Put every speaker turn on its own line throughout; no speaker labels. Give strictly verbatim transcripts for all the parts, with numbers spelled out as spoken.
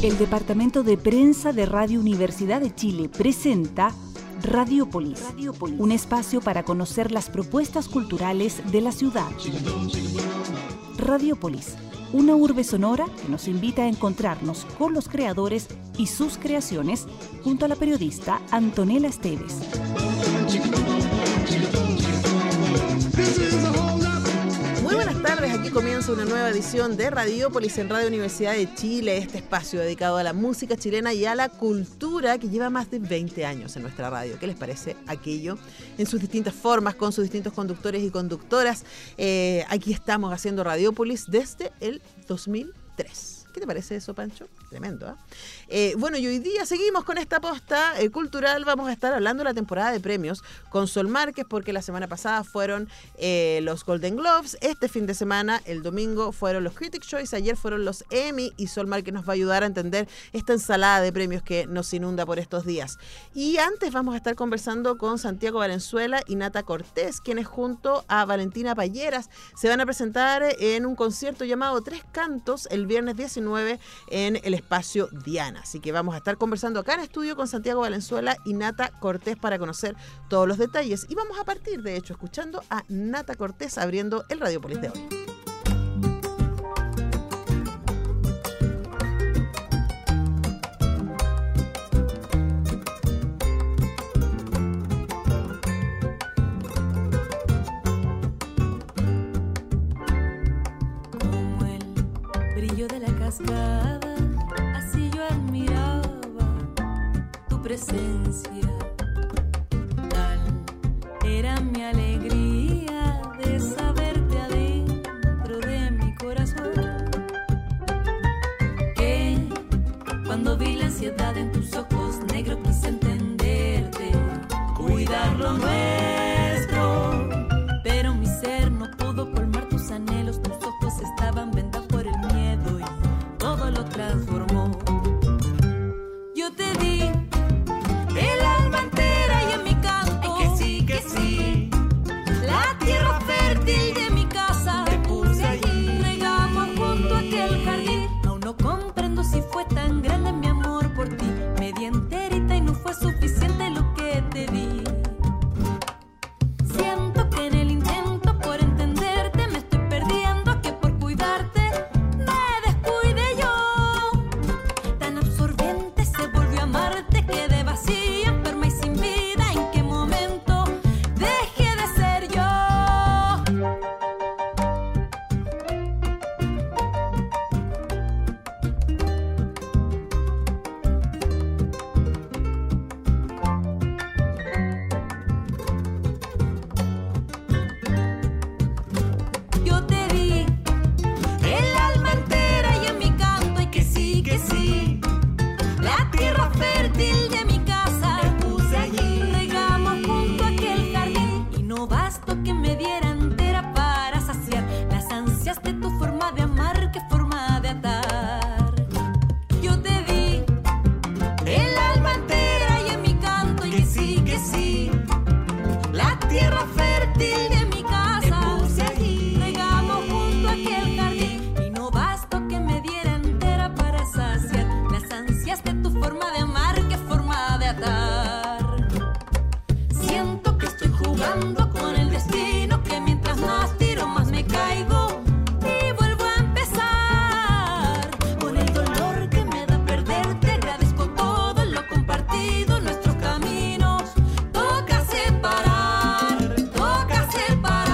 El Departamento de Prensa de Radio Universidad de Chile presenta Radiopolis, Radiopolis, un espacio para conocer las propuestas culturales de la ciudad. Radiopolis, una urbe sonora que nos invita a encontrarnos con los creadores y sus creaciones junto a la periodista Antonella Esteves.
Muy buenas tardes, aquí comienza una nueva edición de Radiopolis en Radio Universidad de Chile, este espacio dedicado a la música chilena y a la cultura que lleva más de veinte años en nuestra radio. ¿Qué les parece aquello? En sus distintas formas, con sus distintos conductores y conductoras. Eh, aquí estamos haciendo Radiopolis desde el dos mil tres. ¿Qué te parece eso, Pancho? Tremendo, ¿eh? eh bueno, y hoy día seguimos con esta posta eh, cultural. Vamos a estar hablando de la temporada de premios con Sol Márquez, porque la semana pasada fueron eh, los Golden Globes. Este fin de semana, el domingo, fueron los Critics' Choice. Ayer fueron los Emmy, y Sol Márquez nos va a ayudar a entender esta ensalada de premios que nos inunda por estos días. Y antes vamos a estar conversando con Santiago Valenzuela y Nata Cortés, quienes junto a Valentina Payeras se van a presentar en un concierto llamado Tres Cantos el viernes diecinueve en el espacio Diana. Así que vamos a estar conversando acá en estudio con Santiago Valenzuela y Nata Cortés para conocer todos los detalles. Y vamos a partir, de hecho, escuchando a Nata Cortés abriendo el Radiopolis de hoy.
De la cascada, así yo admiraba tu presencia. Tal era mi alegría de saberte adentro de mi corazón, que cuando vi la ansiedad en tus ojos negros quise entenderte, cuidar lo nuestro, pero mi ser no pudo colmar tus anhelos. Tus ojos estaban vendados por el miedo y todo lo transformó. Yo te di el alma entera y en mi canto, ay, que sí, que sí, la tierra fértil de mi casa te puse allí, regamos junto a aquel jardín. Aún no comprendo si fue tan grande mi amor por ti, me di enterita y no fue suficiente lo que te di. Siento que en el intento por entenderte me estoy perdiendo, que por cuidarte me descuide yo. Tan absorbente se volvió a amarte, quedé vacía, enferma y sin vida. ¿En qué momento dejé de ser yo? Yo te di el alma entera y en mi canto, y que sí, que sí, la tierra fértil de mi casa te puse allí, regamos junto a aquel jardín. Y no bastó que me diera entera para saciar las ansias de tu forma de amar, qué forma de atar. Yo te di el alma entera y en mi canto, y que sí, que sí, la tierra fértil de mi casa te puse allí, regamos junto a aquel jardín. Y no bastó que me diera entera para saciar las ansias de tu forma de amar, qué forma de atar. Siento que estoy jugando con el destino, que mientras más tiro más me caigo y vuelvo a empezar. Con el dolor que me da perderte, agradezco todo lo compartido, nuestros caminos toca separar, toca separar.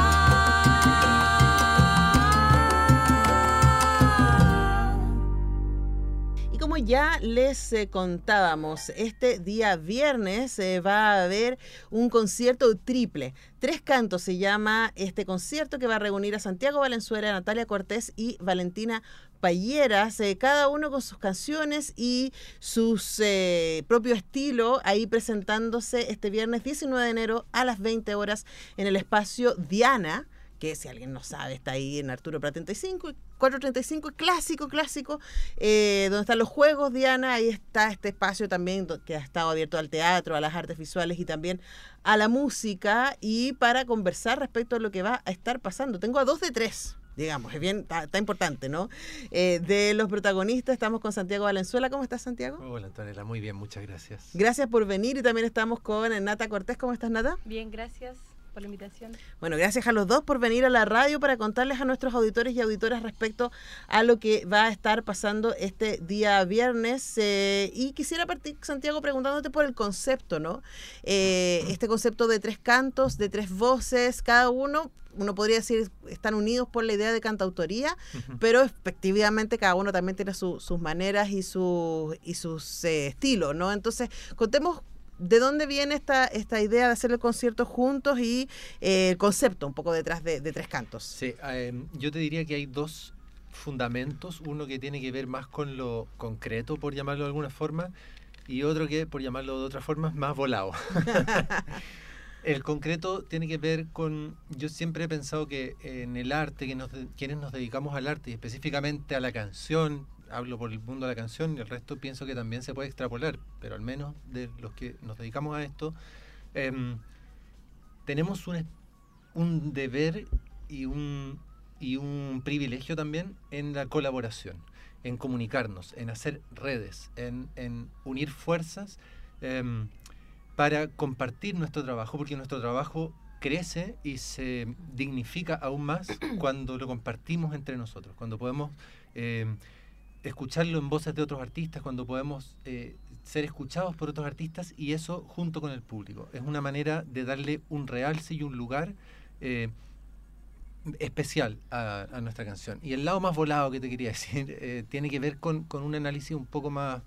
Y como ya les eh, contábamos, este día viernes eh, va a haber un concierto triple. Tres Cantos se llama este concierto, que va a reunir a Santiago Valenzuela, Natalia Cortés y Valentina Payeras, eh, cada uno con sus canciones y sus eh, propio estilo, ahí presentándose este viernes diecinueve de enero a las veinte horas en el espacio Diana, que si alguien no sabe está ahí en Arturo Prat treinta y cinco, cuatrocientos treinta y cinco, clásico, clásico, eh, donde están los Juegos Diana. Ahí está este espacio también que ha estado abierto al teatro, a las artes visuales y también a la música, y para conversar respecto a lo que va a estar pasando. Tengo a dos de tres digamos, es bien, está, está importante, ¿no? Eh, de los protagonistas estamos con Santiago Valenzuela. ¿Cómo estás, Santiago?
Hola, Antonella, muy bien, muchas gracias.
Gracias por venir, y también estamos con Nata Cortés. ¿Cómo estás, Nata?
Bien, gracias por la invitación.
Bueno, gracias a los dos por venir a la radio para contarles a nuestros auditores y auditoras respecto a lo que va a estar pasando este día viernes. Eh, y quisiera partir, Santiago, preguntándote por el concepto, ¿no? Eh, este concepto de tres cantos, de tres voces, cada uno, uno podría decir, están unidos por la idea de cantautoría, uh-huh. pero efectivamente cada uno también tiene su, sus maneras y, su, y sus eh, estilos, ¿no? Entonces, contemos ¿de dónde viene esta, esta idea de hacer el concierto juntos y eh, el concepto un poco detrás de, de Tres Cantos?
Sí, eh, yo te diría que hay dos fundamentos, uno que tiene que ver más con lo concreto, por llamarlo de alguna forma, y otro que, por llamarlo de otra forma, es más volado. El concreto tiene que ver con, yo siempre he pensado que en el arte, que nos, quienes nos dedicamos al arte y específicamente a la canción, hablo por el mundo de la canción y el resto pienso que también se puede extrapolar, pero al menos de los que nos dedicamos a esto, eh, tenemos un, un deber y un, y un privilegio también en la colaboración, en comunicarnos, en hacer redes, en, en unir fuerzas eh, para compartir nuestro trabajo, porque nuestro trabajo crece y se dignifica aún más cuando lo compartimos entre nosotros, cuando podemos eh, escucharlo en voces de otros artistas, cuando podemos eh, ser escuchados por otros artistas, y eso junto con el público. Es una manera de darle un realce y un lugar eh, especial a, a nuestra canción. Y el lado más volado que te quería decir eh, tiene que ver con, con un análisis un poco más,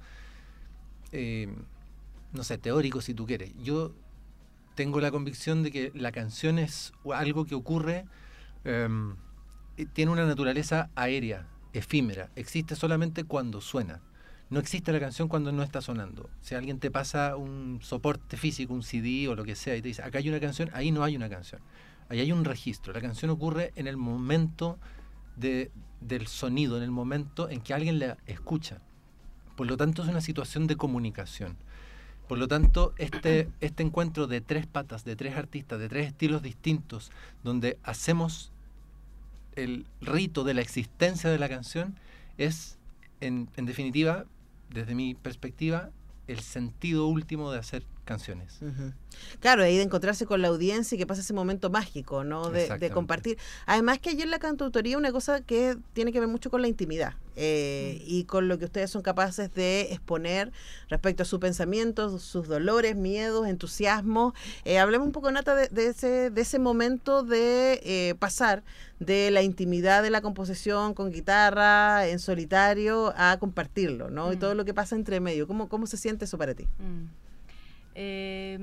eh, no sé, teórico si tú quieres. Yo tengo la convicción de que la canción es algo que ocurre, eh, tiene una naturaleza aérea, efímera, existe solamente cuando suena. No existe la canción cuando no está sonando. Si alguien te pasa un soporte físico, un C D o lo que sea, y te dice, acá hay una canción, ahí no hay una canción. Ahí hay un registro. La canción ocurre en el momento de, del sonido, en el momento en que alguien la escucha. Por lo tanto, es una situación de comunicación. Por lo tanto, este, este encuentro de tres patas, de tres artistas, de tres estilos distintos, donde hacemos el rito de la existencia de la canción, es, en, en definitiva, desde mi perspectiva, el sentido último de hacer canciones.
Uh-huh. Claro, ahí de encontrarse con la audiencia y que pasa ese momento mágico, ¿no? De, de compartir. Además que ayer la cantautoría, una cosa que tiene que ver mucho con la intimidad eh, mm. y con lo que ustedes son capaces de exponer respecto a sus pensamientos, sus dolores, miedos, entusiasmos. Eh, hablemos un poco, Nata, de, de, ese, de ese momento de eh, pasar de la intimidad de la composición con guitarra, en solitario, a compartirlo, ¿no? Mm. Y todo lo que pasa entre medio. ¿Cómo, cómo se siente eso para ti?
Mm. Eh,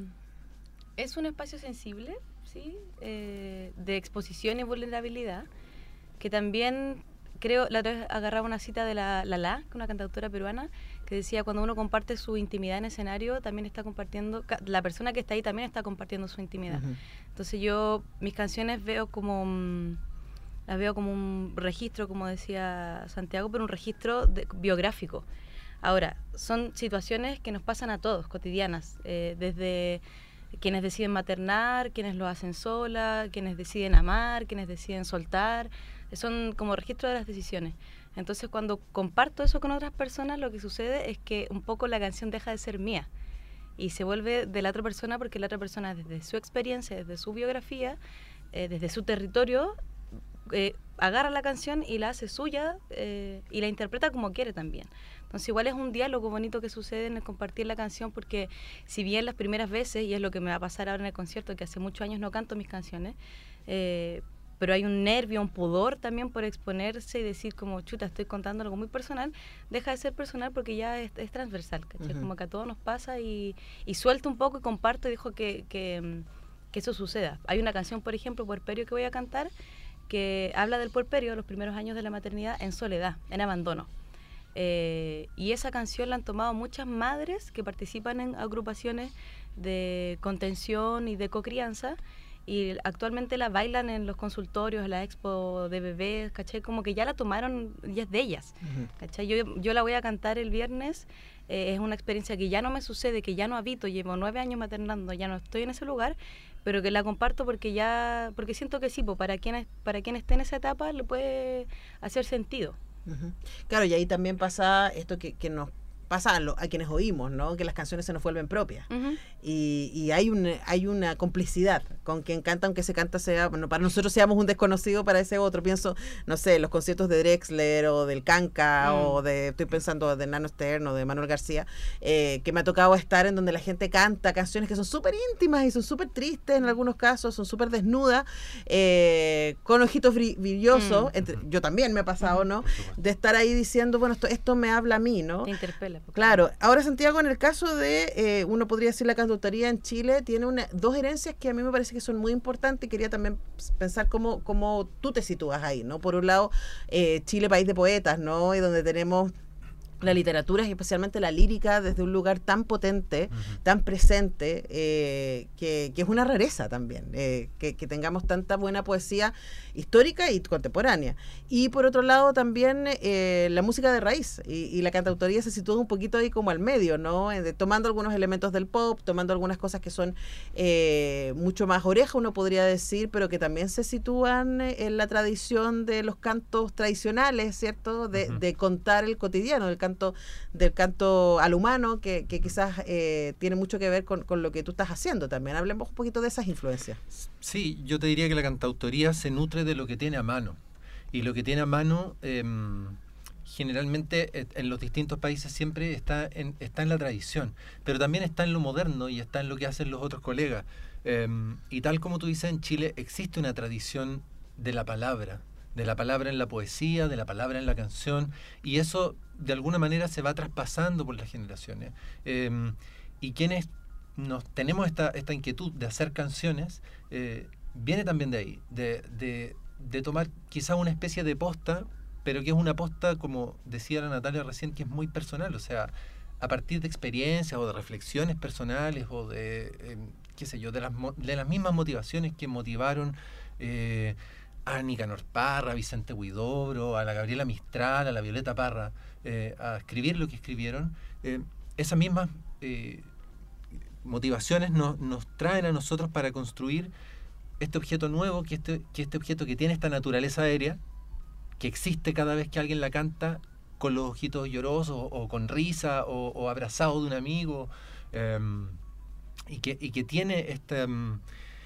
es un espacio sensible, ¿sí? Eh, de exposición y vulnerabilidad, que también creo, la otra vez agarraba una cita de la Lala, una cantautora peruana, que decía, cuando uno comparte su intimidad en escenario, también está compartiendo, la persona que está ahí también está compartiendo su intimidad. Uh-huh. Entonces yo, mis canciones veo como, las veo como un registro, como decía Santiago, pero un registro de, biográfico. Ahora, son situaciones que nos pasan a todos, cotidianas, eh, desde quienes deciden maternar, quienes lo hacen sola, quienes deciden amar, quienes deciden soltar, son como registro de las decisiones. Entonces, cuando comparto eso con otras personas, lo que sucede es que un poco la canción deja de ser mía y se vuelve de la otra persona, porque la otra persona, desde su experiencia, desde su biografía, eh, desde su territorio, eh, agarra la canción y la hace suya eh, y la interpreta como quiere también. Entonces igual es un diálogo bonito que sucede en el compartir la canción, porque si bien las primeras veces, y es lo que me va a pasar ahora en el concierto, que hace muchos años no canto mis canciones, eh, pero hay un nervio, un pudor también por exponerse y decir como, chuta, estoy contando algo muy personal, deja de ser personal porque ya es, es transversal, ¿cachai? Uh-huh. Como que a todos nos pasa y, y suelto un poco y comparto y dejo que, que, que eso suceda. Hay una canción, por ejemplo, Puerperio, que voy a cantar, que habla del puerperio, los primeros años de la maternidad, en soledad, en abandono. Eh, y esa canción la han tomado muchas madres que participan en agrupaciones de contención y de cocrianza, y actualmente la bailan en los consultorios, en la expo de bebés, ¿cachai? Como que ya la tomaron, ya es de ellas, uh-huh. ¿cachai? Yo, yo la voy a cantar el viernes, eh, es una experiencia que ya no me sucede, que ya no habito, llevo nueve años maternando, ya no estoy en ese lugar, pero que la comparto porque ya, porque siento que sí, pues para quien, para quien esté en esa etapa le puede hacer sentido.
Uh-huh. Claro, y ahí también pasa esto que, que nos pasa a, lo, a quienes oímos, ¿no? Que las canciones se nos vuelven propias.
Uh-huh.
Y, y hay, un, hay una complicidad con quien canta, aunque ese canta sea, bueno, para nosotros seamos un desconocido, para ese otro. Pienso, no sé, los conciertos de Drexler o del Canca, mm. o de, estoy pensando de Nano Stern o de Manuel García, eh, que me ha tocado estar en donde la gente canta canciones que son súper íntimas y son súper tristes en algunos casos, son súper desnudas, eh, con ojitos brillosos. Mm. Entre, yo también me ha pasado, ¿no? De estar ahí diciendo, bueno, esto, esto me habla a mí, ¿no?
Te interpela.
Claro, ahora Santiago, en el caso de, eh, uno podría decir la cantautoría en Chile, tiene una, dos herencias que a mí me parece que son muy importantes y quería también pensar cómo, cómo tú te sitúas ahí, ¿no? Por un lado, eh, Chile, país de poetas, ¿no? Y donde tenemos la literatura y especialmente la lírica desde un lugar tan potente, uh-huh. tan presente, eh, que, que es una rareza también, eh, que, que tengamos tanta buena poesía histórica y contemporánea. Y por otro lado también eh, la música de raíz y, y la cantautoría se sitúa un poquito ahí como al medio, ¿no? Eh, tomando algunos elementos del pop, tomando algunas cosas que son eh, mucho más oreja, uno podría decir, pero que también se sitúan en la tradición de los cantos tradicionales, ¿cierto? De, uh-huh. de contar el cotidiano, del canto, del canto al humano, que, que quizás eh, tiene mucho que ver con, con lo que tú estás haciendo también. Hablemos un poquito de esas influencias.
Sí, yo te diría que la cantautoría se nutre de lo que tiene a mano. Y lo que tiene a mano, eh, generalmente en los distintos países siempre está en, está en la tradición, pero también está en lo moderno y está en lo que hacen los otros colegas. Eh, y tal como tú dices, en Chile existe una tradición de la palabra, de la palabra en la poesía, de la palabra en la canción, y eso de alguna manera se va traspasando por las generaciones. Eh, y quienes nos tenemos esta, esta inquietud de hacer canciones, eh, viene también de ahí, de, de, de tomar quizá una especie de posta, pero que es una posta, como decía la Natalia recién, que es muy personal, o sea, a partir de experiencias o de reflexiones personales o de, eh, qué sé yo, de las, de las mismas motivaciones que motivaron eh, a Nicanor Parra, a Vicente Huidobro, a la Gabriela Mistral, a la Violeta Parra, eh, a escribir lo que escribieron, eh, esas mismas eh, motivaciones nos, nos traen a nosotros para construir este objeto nuevo, que este, que este objeto que tiene esta naturaleza aérea, que existe cada vez que alguien la canta con los ojitos llorosos o, o con risa o, o abrazado de un amigo, eh, y, que, y que tiene este, um,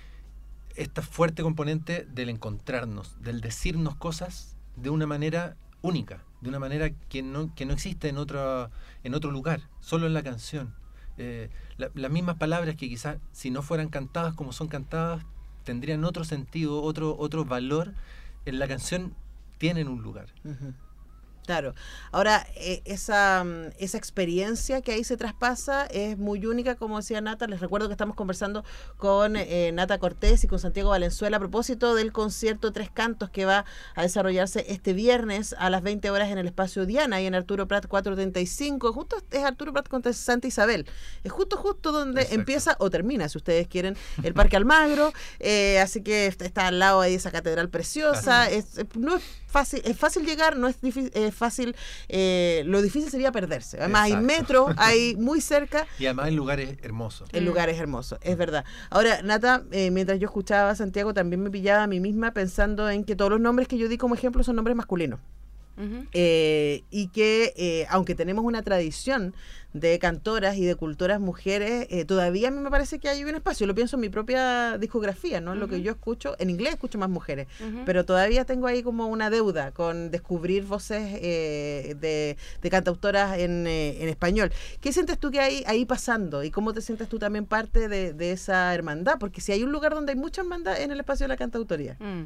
esta fuerte componente del encontrarnos, del decirnos cosas de una manera única, de una manera que no, que no existe en otro, en otro lugar, solo en la canción. Eh, la, las mismas palabras que quizás si no fueran cantadas como son cantadas, tendrían otro sentido, otro, otro valor, en la canción tienen un lugar.
Uh-huh. Claro. Ahora, eh, esa, esa experiencia que ahí se traspasa es muy única, como decía Nata. Les recuerdo que estamos conversando con eh, Nata Cortés y con Santiago Valenzuela a propósito del concierto Tres Cantos que va a desarrollarse este viernes a las veinte horas en el Espacio Diana y en Arturo Prat cuatrocientos treinta y cinco. Justo es Arturo Prat con Santa Isabel. Es justo, justo donde Exacto. empieza o termina, si ustedes quieren, el Parque Almagro. Eh, así que está al lado ahí esa catedral preciosa. Es, no es fácil, es fácil llegar, no es difícil. Eh, fácil, eh, lo difícil sería perderse. Además Exacto. hay metro, hay muy cerca.
Y además el lugar es hermoso.
El lugar es hermoso, es verdad. Ahora, Nata, eh, mientras yo escuchaba a Santiago, también me pillaba a mí misma pensando en que todos los nombres que yo di como ejemplo son nombres masculinos. Uh-huh. Eh, y que eh, aunque tenemos una tradición de cantoras y de cultoras mujeres, eh, todavía a mí me parece que hay un espacio. Lo pienso en mi propia discografía, ¿no? Uh-huh. Lo que yo escucho, en inglés escucho más mujeres, uh-huh. pero todavía tengo ahí como una deuda con descubrir voces eh, de, de cantautoras en, eh, en español. ¿Qué sientes tú que hay ahí pasando? ¿Y cómo te sientes tú también parte de, de esa hermandad? Porque si hay un lugar donde hay mucha hermandad en el espacio de la cantautoría.
Mm.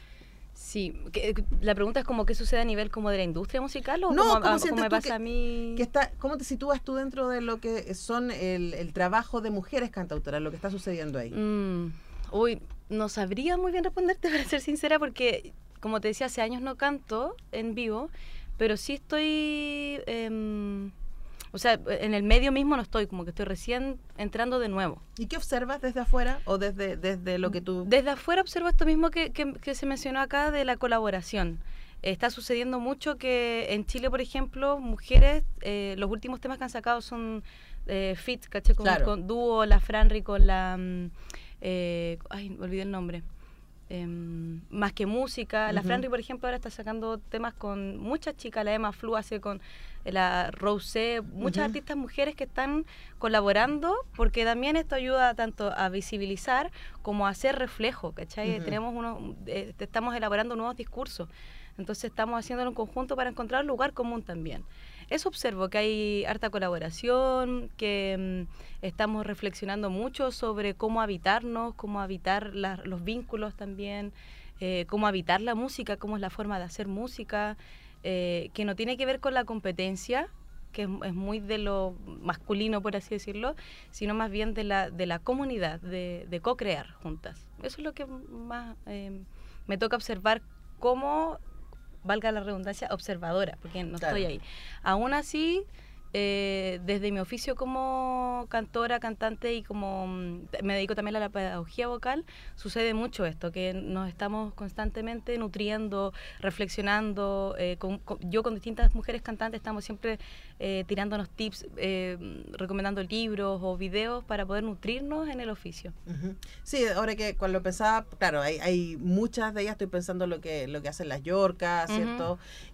Sí, que, la pregunta es como qué sucede a nivel como de la industria musical o
no,
como,
¿cómo,
a, como me pasa
que,
a mí.
Que está, ¿cómo te sitúas tú dentro de lo que son el, el trabajo de mujeres cantautoras, lo que está sucediendo ahí?
Mm, uy, no sabría muy bien responderte, para ser sincera, porque como te decía, hace años no canto en vivo, pero sí estoy, eh, o sea, en el medio mismo no estoy, como que estoy recién entrando de nuevo.
¿Y qué observas desde afuera o desde, desde lo que tú...?
Desde afuera observo esto mismo que, que, que se mencionó acá de la colaboración. Eh, está sucediendo mucho que en Chile, por ejemplo, mujeres, eh, los últimos temas que han sacado son eh, feats, ¿caché? Con,
claro.
con dúo, la Franri con la... eh, ay, me olvidé el nombre. Eh, más que música. Uh-huh. La Franri, por ejemplo, ahora está sacando temas con muchas chicas. La Emma Flu hace con la Rose, muchas uh-huh. artistas mujeres que están colaborando, porque también esto ayuda tanto a visibilizar como a hacer reflejo, ¿cachai? Uh-huh. Tenemos unos, eh, estamos elaborando nuevos discursos. Entonces estamos haciéndolo en conjunto para encontrar un lugar común también. Eso observo, que hay harta colaboración, que mm, estamos reflexionando mucho sobre cómo habitarnos, cómo habitar la, los vínculos también, eh, cómo habitar la música, cómo es la forma de hacer música, eh, que no tiene que ver con la competencia, que es, es muy de lo masculino, por así decirlo, sino más bien de la, de la comunidad, de, de co-crear juntas. Eso es lo que más eh, me toca observar, cómo, valga la redundancia, observadora, porque no claro. estoy ahí. Aún así, eh, desde mi oficio como cantora, cantante y como mm, me dedico también a la pedagogía vocal, sucede mucho esto, que nos estamos constantemente nutriendo, reflexionando. Eh, con, con, yo con distintas mujeres cantantes estamos siempre eh, tirándonos tips, eh, recomendando libros o videos para poder nutrirnos en el oficio.
Uh-huh. Sí, ahora que cuando pensaba, claro, hay, hay muchas de ellas, estoy pensando lo que lo que hacen las Yorcas, ¿cierto? Uh-huh.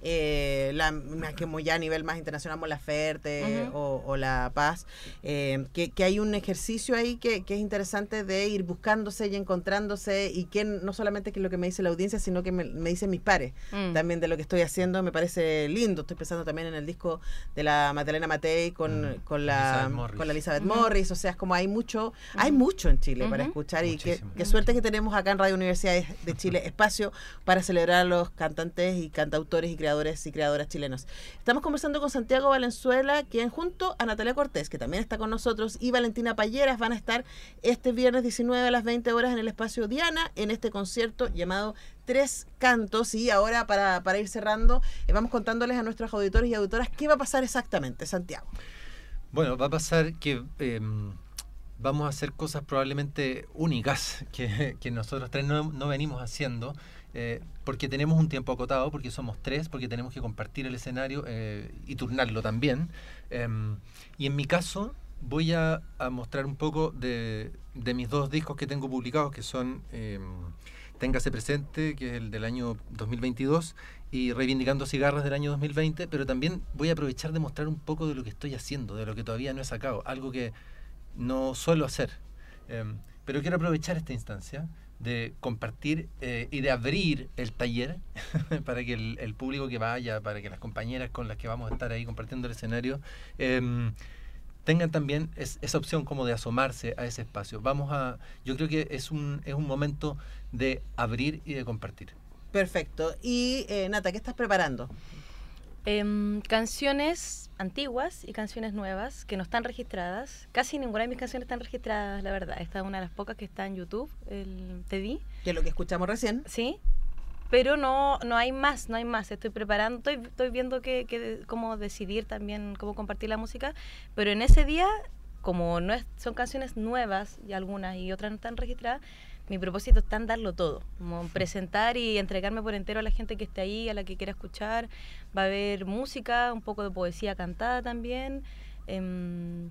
eh, la, como ya a nivel más internacional, Mon Laferte, Uh-huh. o, o La Paz, eh, que, que hay un ejercicio ahí que, que es interesante de ir buscándose y encontrándose, y que no solamente que es lo que me dice la audiencia, sino que me, me dicen mis pares mm. también de lo que estoy haciendo. Me parece lindo. Estoy pensando también en el disco de la Magdalena Matei con, mm. con la con la Elizabeth uh-huh. Morris. O sea, es como hay mucho, uh-huh. hay mucho en Chile uh-huh. para escuchar. Muchísimo. Y qué suerte que tenemos acá en Radio Universidad de Chile espacio para celebrar a los cantantes y cantautores y creadores y creadoras chilenos. Estamos conversando con Santiago Valenzuela, quien junto a Natalia Cortés, que también está con nosotros, y Valentina Payeras van a estar este viernes diecinueve a las veinte horas en el espacio Diana, en este concierto llamado Tres Cantos. Y ahora, para, para ir cerrando, eh, vamos contándoles a nuestros auditores y auditoras qué va a pasar exactamente, Santiago.
Bueno, va a pasar que eh, vamos a hacer cosas probablemente únicas que, que nosotros tres no, no venimos haciendo. Eh, porque tenemos un tiempo acotado, porque somos tres, porque tenemos que compartir el escenario eh, y turnarlo también. Eh, y en mi caso voy a, a mostrar un poco de, de mis dos discos que tengo publicados, que son eh, Téngase Presente, que es el del año dos mil veintidós, y Reivindicando Cigarras del año dos mil veinte, pero también voy a aprovechar de mostrar un poco de lo que estoy haciendo, de lo que todavía no he sacado, algo que no suelo hacer. Eh, pero quiero aprovechar esta instancia de compartir eh, y de abrir el taller para que el, el público que vaya, para que las compañeras con las que vamos a estar ahí compartiendo el escenario eh, tengan también es, esa opción como de asomarse a ese espacio. Vamos a, yo creo que es un, es un momento de abrir y de compartir.
Perfecto. Y eh, Nata, ¿qué estás preparando?
Eh, canciones antiguas y canciones nuevas que no están registradas. Casi ninguna de mis canciones están registradas, la verdad. Esta es una de las pocas que está en YouTube, el Te Di.
Que es lo que escuchamos recién.
Sí, pero no no hay más, no hay más. Estoy preparando, estoy, estoy viendo que, que, cómo decidir también, cómo compartir la música. Pero en ese día, como no es, son canciones nuevas y algunas y otras no están registradas, mi propósito está en darlo todo, como presentar y entregarme por entero a la gente que esté ahí, a la que quiera escuchar. Va a haber música, un poco de poesía cantada también, eh,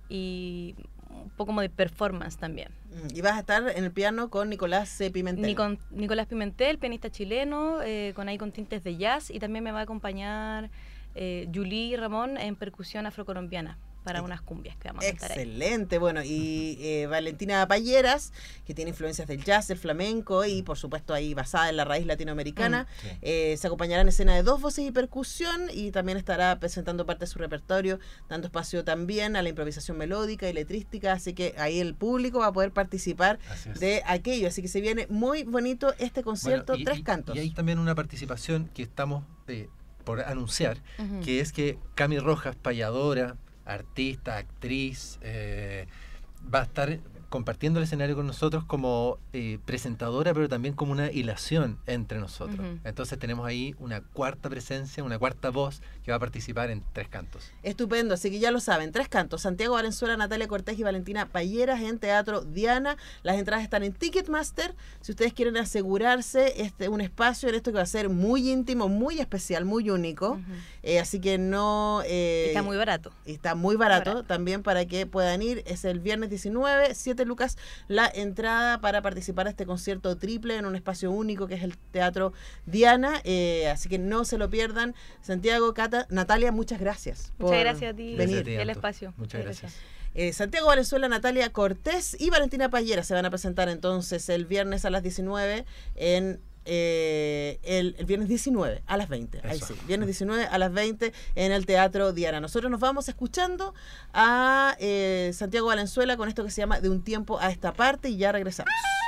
y un poco como de performance también.
Y vas a estar en el piano con Nicolás Pimentel.
Ni con Nicolás Pimentel, pianista chileno, eh, con ahí con tintes de jazz, y también me va a acompañar eh, Julie Ramón en percusión afrocolombiana, para unas cumbias que vamos a cantar ahí.
Excelente, bueno, y eh, Valentina Payeras, que tiene influencias del jazz, del flamenco, y por supuesto ahí basada en la raíz latinoamericana, mm, sí. eh, se acompañará en escena de dos voces y percusión, y también estará presentando parte de su repertorio, dando espacio también a la improvisación melódica y letrística, así que ahí el público va a poder participar de aquello, así que se viene muy bonito este concierto, bueno, y, Tres Cantos.
Y hay también una participación que estamos eh, por anunciar, uh-huh. que es que Cami Rojas, payadora, artista, actriz, eh, va a estar compartiendo el escenario con nosotros como eh, presentadora, pero también como una hilación entre nosotros. Uh-huh. Entonces tenemos ahí una cuarta presencia, una cuarta voz que va a participar en Tres Cantos.
Estupendo, así que ya lo saben, Tres Cantos, Santiago Valenzuela, Natalia Cortés y Valentina Payeras en Teatro Diana. Las entradas están en Ticketmaster. Si ustedes quieren asegurarse este un espacio en esto que va a ser muy íntimo, muy especial, muy único, uh-huh. eh, así que no... Eh,
está muy barato.
Está muy barato, muy barato también para que puedan ir. Es el viernes diecinueve, siete veinte lucas la entrada para participar de este concierto triple en un espacio único que es el Teatro Diana. Eh, así que no se lo pierdan. Santiago, Cata, Natalia, muchas gracias.
Muchas gracias a ti.
Venir.
Gracias a ti,
El
Anto.
espacio.
Muchas gracias.
Eh, Santiago Valenzuela, Natalia Cortés y Valentina Payera se van a presentar entonces el viernes a las diecinueve en eh, el, el viernes diecinueve a las veinte. Ahí
Eso.
sí, viernes diecinueve a las veinte en el Teatro Diana. Nosotros nos vamos escuchando a eh, Santiago Valenzuela con esto que se llama De un tiempo a esta parte y ya regresamos.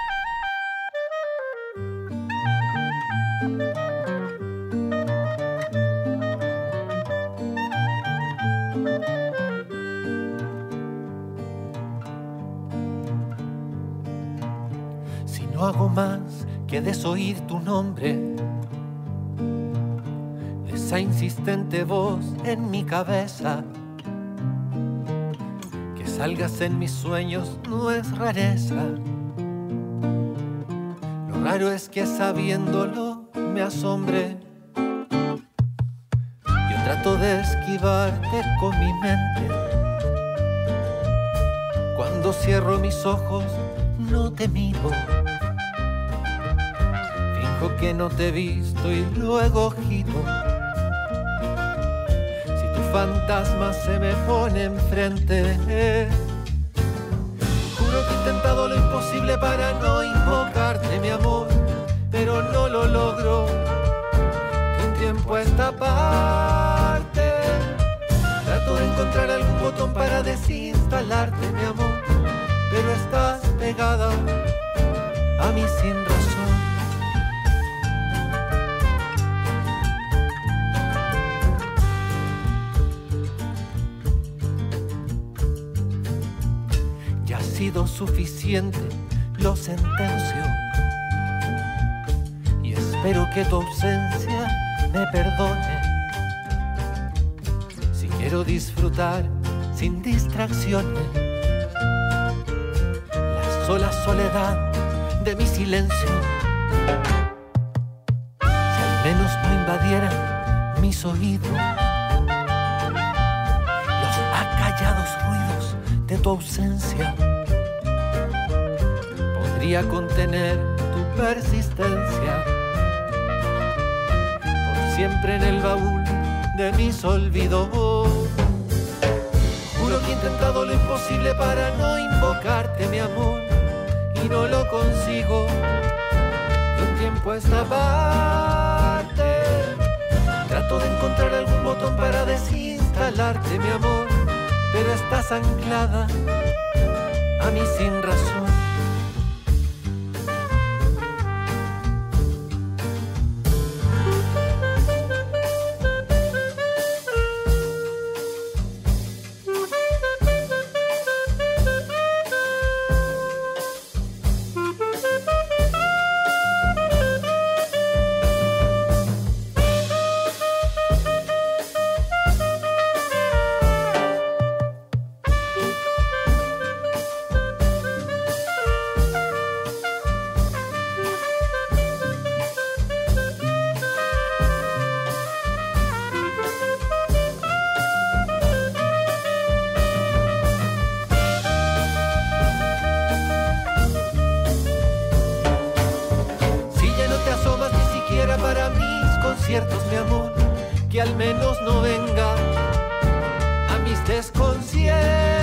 Si no hago más que desoír tu nombre, esa insistente voz en mi cabeza, que salgas en mis sueños no es rareza. Lo raro es que sabiéndolo me asombre. Yo trato de esquivarte con mi mente. Cuando cierro mis ojos no te miro. Finjo que no te he visto y luego giro. Si tu fantasma se me pone enfrente, eh, juro que he intentado lo imposible para no invocarte, mi amor, pero no lo logro. De un tiempo a esta parte trato de encontrar algún botón para desinstalarte, mi amor, pero estás pegada a mí sin razón. Ya ha sido suficiente, lo sentencio, y espero que tu ausencia me perdone. Si quiero disfrutar sin distracciones sola soledad de mi silencio, si al menos no invadieran mis oídos los acallados ruidos de tu ausencia, podría contener tu persistencia por siempre en el baúl de mis olvidos. Juro que he intentado lo imposible para no invocarte, mi amor, y no lo consigo. De un tiempo a esta parte trato de encontrar algún botón para desinstalarte, mi amor, pero estás anclada a mí sin razón. Mi amor, que al menos no venga a mis desconciertos.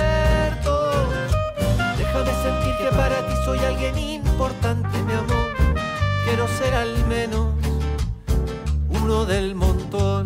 Déjame sentir que para ti soy alguien importante, mi amor. Quiero ser al menos uno del montón.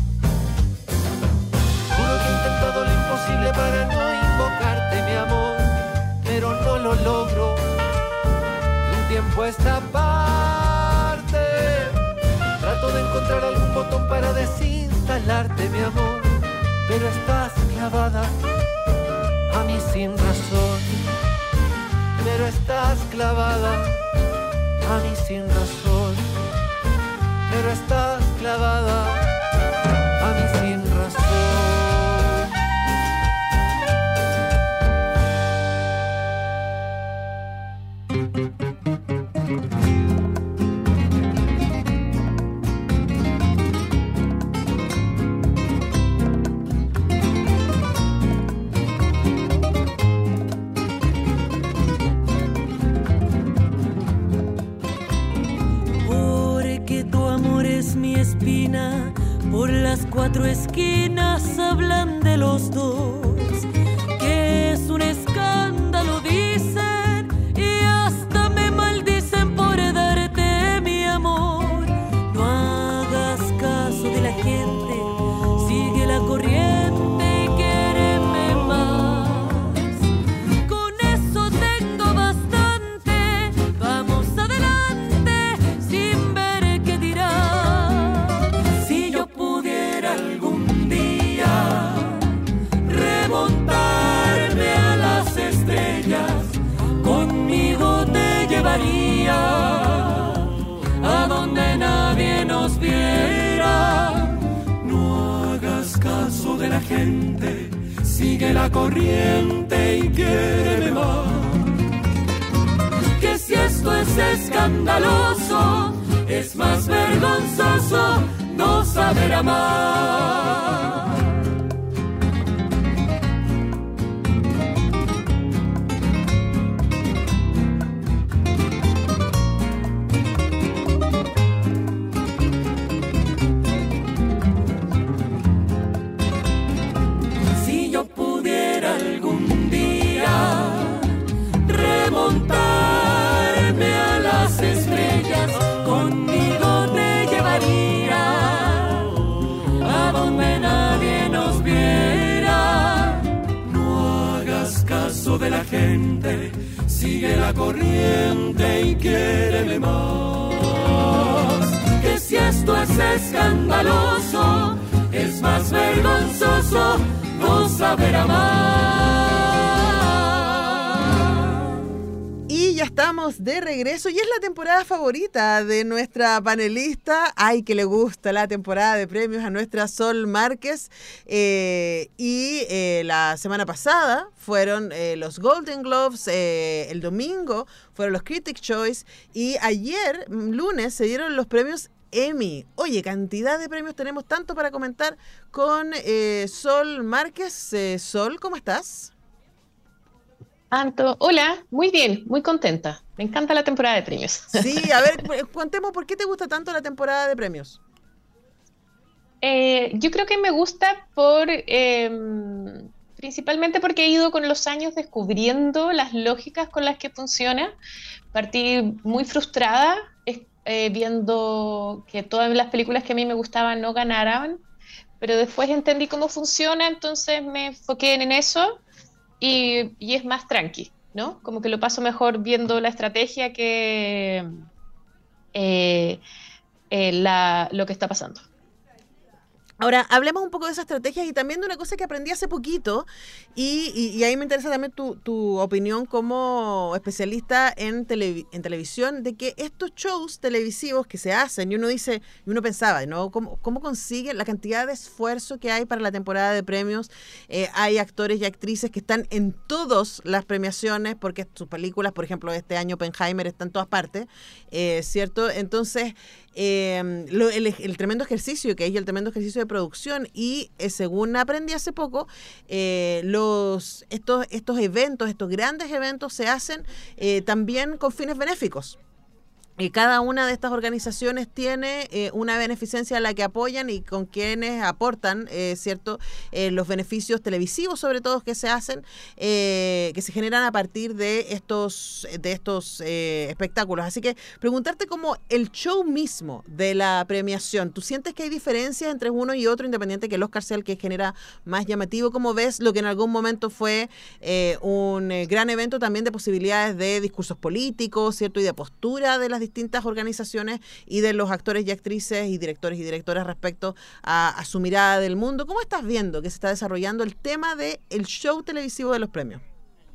Juro que he intentado lo imposible para no invocarte, mi amor, pero no lo logro. De un tiempo a esta parte trato de encontrar algún botón para desinstalarte, mi amor, pero estás clavada a mí sin razón. Pero estás clavada a mí sin razón. Pero estás clavada a mí sin razón.
es mi espina, por las cuatro esquinas hablan de los dos, que es un escándalo, dicen, y hasta me maldicen por darte mi amor. No hagas caso de la gente, sigue la corriente y quiéreme más. Con eso tengo bastante, vamos adelante sin ver qué dirán. Si yo pudiera algún día remontarme a las estrellas, conmigo te llevaría a donde nadie nos viera. No hagas caso de la gente, sigue la corriente y quiéreme más. Que si esto es escandaloso, es más vergonzoso no saber amar. Si yo pudiera algún día remontarme a las estrellas, conmigo te llevaría a donde nadie nos viera. No hagas caso de la gente, sigue la corriente y quiéreme más. Que si esto es escandaloso, es más vergonzoso no saber amar.
Y ya estamos de regreso y es la temporada favorita de nuestra panelista. Ay, que le gusta la temporada de premios a nuestra Sol Márquez. Eh, y eh, la semana pasada fueron eh, los Golden Globes, eh, el domingo fueron los Critics' Choice y ayer, lunes, se dieron los premios Emmy. Oye, cantidad de premios tenemos, tanto para comentar con eh, Sol Márquez. Eh, Sol, ¿cómo estás?
Anto, hola, muy bien, muy contenta. Me encanta la temporada de premios.
Sí, a ver, contemos por qué te gusta tanto la temporada de premios.
Eh, yo creo que me gusta por eh, principalmente porque he ido con los años descubriendo las lógicas con las que funciona. Partí muy frustrada eh, viendo que todas las películas que a mí me gustaban no ganaran, pero después entendí cómo funciona, entonces me enfoqué en eso y, y es más tranqui, ¿no? Como que lo paso mejor viendo la estrategia que eh, eh, la, lo que está pasando.
Ahora, hablemos un poco de esa estrategia y también de una cosa que aprendí hace poquito y, y, y ahí me interesa también tu, tu opinión como especialista en, tele, en televisión, de que estos shows televisivos que se hacen, y uno dice, y uno pensaba, ¿no? ¿Cómo, cómo consiguen la cantidad de esfuerzo que hay para la temporada de premios? Eh, hay actores y actrices que están en todas las premiaciones, porque sus películas, por ejemplo, este año Oppenheimer está en todas partes, eh, ¿cierto? Entonces... Eh, lo, el, el tremendo ejercicio que hay, el tremendo ejercicio de producción y eh, según aprendí hace poco, eh, los estos estos eventos, estos grandes eventos se hacen eh, también con fines benéficos. Y cada una de estas organizaciones tiene eh, una beneficencia a la que apoyan y con quienes aportan, eh, ¿cierto? Eh, los beneficios televisivos, sobre todo, que se hacen, eh, que se generan a partir de estos, de estos eh, espectáculos. Así que preguntarte como el show mismo de la premiación, ¿tú sientes que hay diferencias entre uno y otro, independiente que el Oscar sea el que genera más llamativo? ¿Cómo ves lo que en algún momento fue eh, un eh, gran evento también de posibilidades de discursos políticos, ¿cierto? Y de postura de las distintas organizaciones y de los actores y actrices y directores y directoras respecto a, a su mirada del mundo? ¿Cómo estás viendo que se está desarrollando el tema del show televisivo de los premios?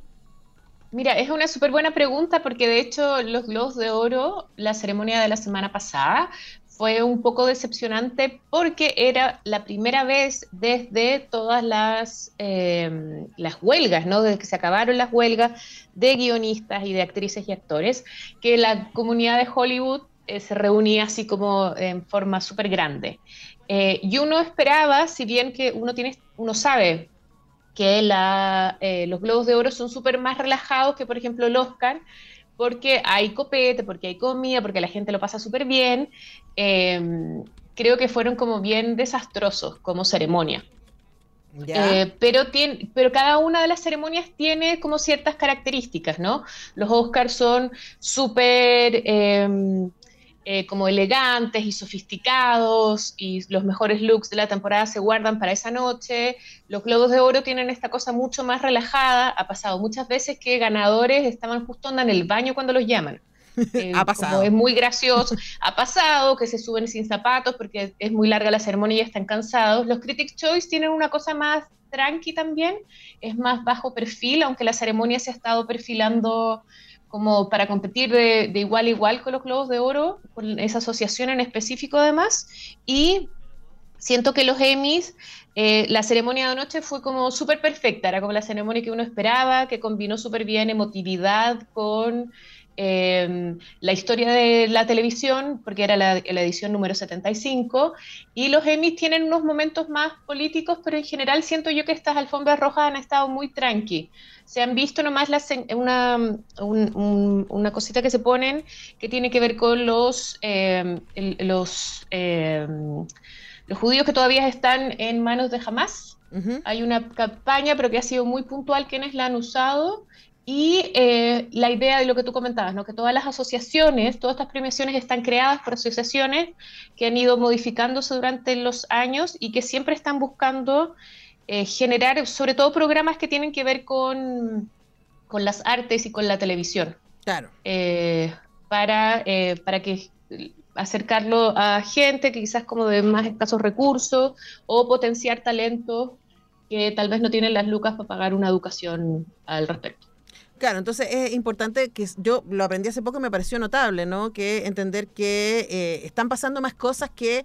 Mira, es una súper buena pregunta porque de hecho los Globos de Oro, la ceremonia de la semana pasada, fue un poco decepcionante porque era la primera vez desde todas las, eh, las huelgas, ¿no? Desde que se acabaron las huelgas de guionistas y de actrices y actores, que la comunidad de Hollywood eh, se reunía así como en forma súper grande. Eh, y uno esperaba, si bien que uno, tiene, uno sabe que la, eh, los Globos de Oro son súper más relajados que, por ejemplo, el Oscar, porque hay copete, porque hay comida, porque la gente lo pasa súper bien, eh, creo que fueron como bien desastrosos como ceremonia.
¿Ya?
Eh, pero, tiene, pero cada una de las ceremonias tiene como ciertas características, ¿no? Los Oscars son súper eh, eh, como elegantes y sofisticados, y los mejores looks de la temporada se guardan para esa noche. Los Globos de Oro tienen esta cosa mucho más relajada. Ha pasado muchas veces que ganadores estaban justo onda en el baño cuando los llaman. Eh,
Ha pasado.
Como es muy gracioso, ha pasado que se suben sin zapatos porque es muy larga la ceremonia y ya están cansados. Los Critics' Choice tienen una cosa más tranqui también, es más bajo perfil, aunque la ceremonia se ha estado perfilando como para competir de, de igual a igual con los Globos de Oro, con esa asociación en específico además. Y siento que los Emmys, eh, la ceremonia de anoche fue como súper perfecta, era como la ceremonia que uno esperaba, que combinó súper bien emotividad con eh, la historia de la televisión, porque era la, la edición número setenta y cinco, y los Emmys tienen unos momentos más políticos, pero en general siento yo que estas alfombras rojas han estado muy tranqui. Se han visto nomás las, una, un, un, una cosita que se ponen que tiene que ver con los, eh, el, los, eh, los judíos que todavía están en manos de Hamas.
Uh-huh.
Hay una campaña, pero que ha sido muy puntual quienes la han usado. Y eh, la idea de lo que tú comentabas, ¿no? Que todas las asociaciones, todas estas premiaciones están creadas por asociaciones que han ido modificándose durante los años y que siempre están buscando eh, generar, sobre todo, programas que tienen que ver con, con las artes y con la televisión.
Claro.
Eh, para, eh, para que acercarlo a gente que quizás como de más escasos recursos o potenciar talentos que tal vez no tienen las lucas para pagar una educación al respecto.
Claro, entonces es importante que yo lo aprendí hace poco y me pareció notable, ¿no? Que entender que eh, están pasando más cosas que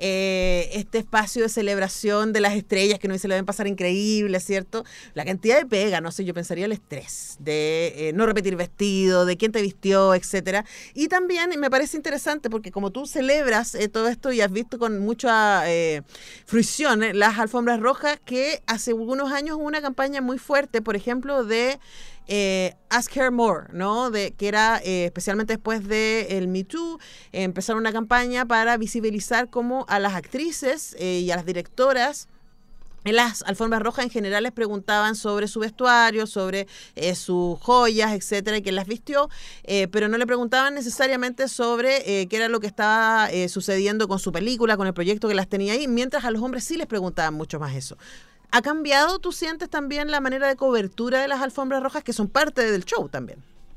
eh, este espacio de celebración de las estrellas que no se le deben pasar increíble, ¿cierto? La cantidad de pega, no sé, yo pensaría el estrés de eh, no repetir vestido, de quién te vistió, etcétera. Y también me parece interesante porque como tú celebras eh, todo esto y has visto con mucha eh, fruición eh, las alfombras rojas, que hace algunos años hubo una campaña muy fuerte, por ejemplo, de Eh, Ask Her More, ¿no? De, que era eh, especialmente después del Me Too, eh, empezaron una campaña para visibilizar cómo a las actrices eh, y a las directoras en las alfombras rojas en general les preguntaban sobre su vestuario, sobre eh, sus joyas, etcétera, y quién las vistió, eh, pero no le preguntaban necesariamente sobre eh, qué era lo que estaba eh, sucediendo con su película, con el proyecto que las tenía ahí, mientras a los hombres sí les preguntaban mucho más eso. ¿Ha cambiado, tú sientes, también la manera de cobertura de las alfombras rojas, que son parte del show también?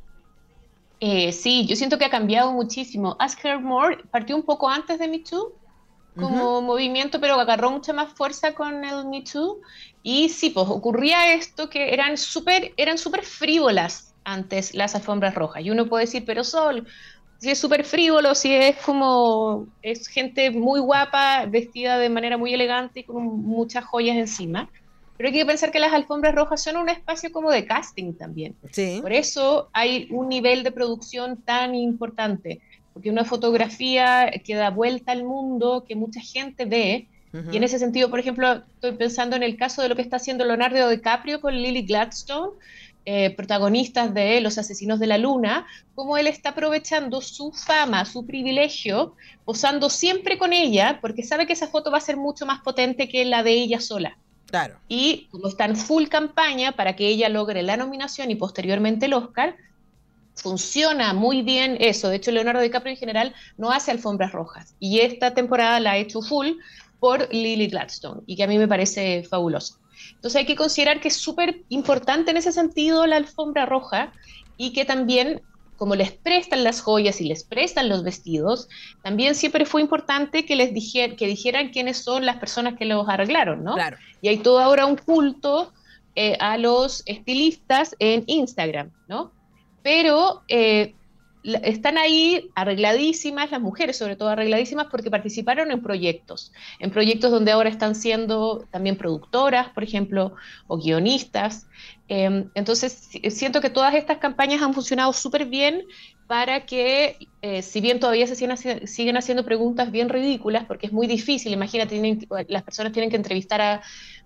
Eh, sí, yo siento que ha cambiado muchísimo. Ask Her More partió un poco antes de Me Too como uh-huh. movimiento, pero agarró mucha más fuerza con el Me Too. Y sí, pues ocurría esto, que eran súper eran súper frívolas antes las alfombras rojas. Y uno puede decir, pero Sol, si es súper frívolo, si es como, es gente muy guapa, vestida de manera muy elegante y con muchas joyas encima. Pero hay que pensar que las alfombras rojas son un espacio como de casting también.
Sí.
Por eso hay un nivel de producción tan importante, porque una fotografía que da vuelta al mundo, que mucha gente ve, uh-huh. y en ese sentido, por ejemplo, estoy pensando en el caso de lo que está haciendo Leonardo DiCaprio con Lily Gladstone, Eh, protagonistas de Los Asesinos de la Luna, cómo él está aprovechando su fama, su privilegio, posando siempre con ella, porque sabe que esa foto va a ser mucho más potente que la de ella sola.
Claro.
Y como está en full campaña para que ella logre la nominación y posteriormente el Oscar, funciona muy bien eso. De hecho, Leonardo DiCaprio en general no hace alfombras rojas, y esta temporada la ha hecho full por Lily Gladstone, y que a mí me parece fabuloso. Entonces hay que considerar que es súper importante en ese sentido la alfombra roja, y que también, como les prestan las joyas y les prestan los vestidos, también siempre fue importante que les dijer, que dijeran quiénes son las personas que los arreglaron, ¿no?
Claro.
Y hay todo ahora un culto eh, a los estilistas en Instagram, ¿no? Pero eh, están ahí arregladísimas, las mujeres sobre todo arregladísimas, porque participaron en proyectos, en proyectos donde ahora están siendo también productoras, por ejemplo, o guionistas. Eh, entonces, siento que todas estas campañas han funcionado súper bien para que, eh, si bien todavía se siguen, haci- siguen haciendo preguntas bien ridículas, porque es muy difícil, imagínate, tienen, las personas tienen que entrevistar a,